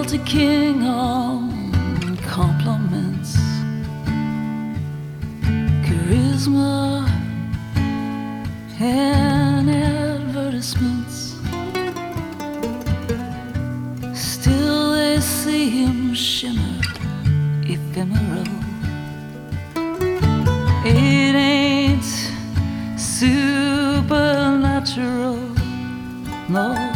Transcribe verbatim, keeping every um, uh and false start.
royalty king on compliments, charisma and advertisements. Still they see him shimmer, ephemeral. It ain't supernatural, no.